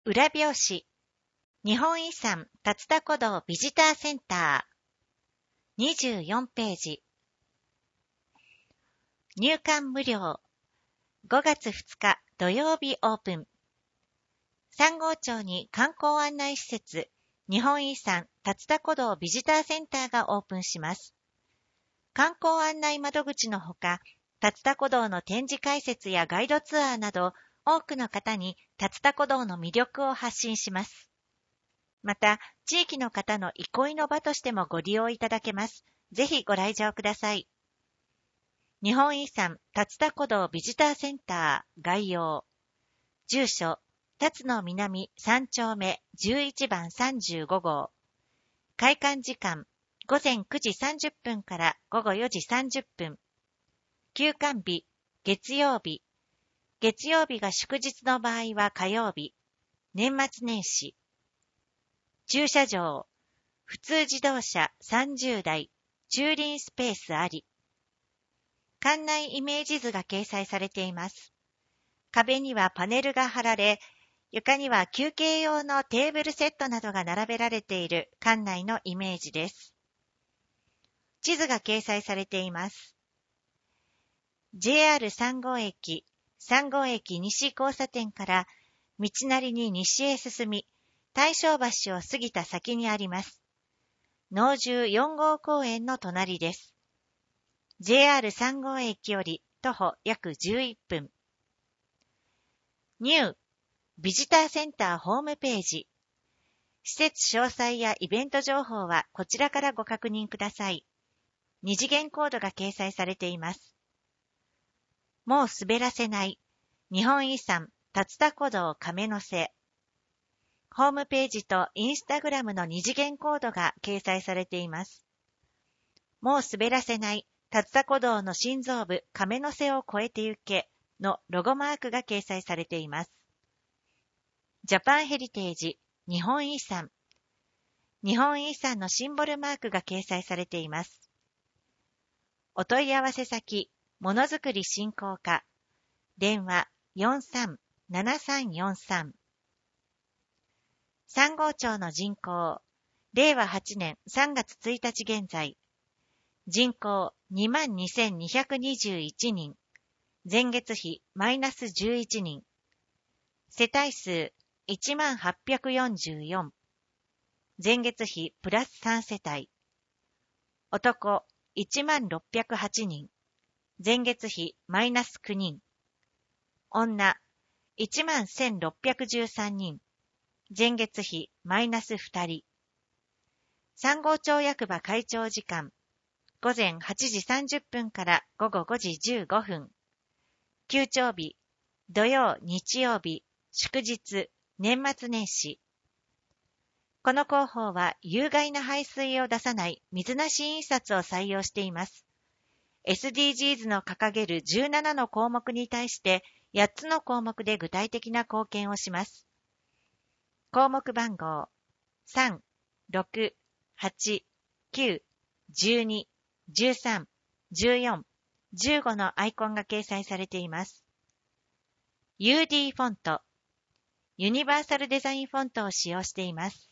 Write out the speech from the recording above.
裏表紙、日本遺産龍田古道ビジターセンター、24ページ。入館無料、5月2日土曜日オープン。三郷町に観光案内施設、日本遺産龍田古道ビジターセンターがオープンします。観光案内窓口のほか、龍田古道の展示解説やガイドツアーなど、多くの方に龍田古道の魅力を発信します。また、地域の方の憩いの場としてもご利用いただけます。ぜひご来場ください。日本遺産龍田古道ビジターセンター概要。住所、龍野南3丁目11番35号。開館時間、午前9時30分から午後4時30分。休館日、月曜日。月曜日が祝日の場合は火曜日。年末年始。駐車場、普通自動車30台、駐輪スペースあり。館内イメージ図が掲載されています。壁にはパネルが貼られ、床には休憩用のテーブルセットなどが並べられている館内のイメージです。地図が掲載されています。JR 三郷駅西交差点から道なりに西へ進み、大正橋を過ぎた先にあります。能重4号公園の隣です。JR 三郷駅より徒歩約11分。ニュービジターセンターホームページ。施設詳細やイベント情報はこちらからご確認ください。二次元コードが掲載されています。もう滑らせない。日本遺産龍田古道亀の瀬。ホームページとインスタグラムの二次元コードが掲載されています。もう滑らせない。龍田古道の心臓部亀の瀬を越えて行けのロゴマークが掲載されています。ジャパンヘリテージ日本遺産。日本遺産のシンボルマークが掲載されています。お問い合わせ先、ものづくり振興課。電話437343。三郷町の人口、令和8年3月1日現在。人口 22,221 人。前月比マイナス11人。世帯数 10,844。前月比プラス3世帯。男 10,608 人。前月比マイナス9人。女 11,613 人。前月比マイナス2人。三郷町役場開庁時間。午前8時30分から午後5時15分。休庁日、土曜、日曜日、祝日、年末年始。この広報は有害な排水を出さない水なし印刷を採用しています。SDGs の掲げる17の項目に対して8つの項目で具体的な貢献をします。項目番号3、6、8、9、12、13、14、15のアイコンが掲載されています。UD フォント、ユニバーサルデザインフォントを使用しています。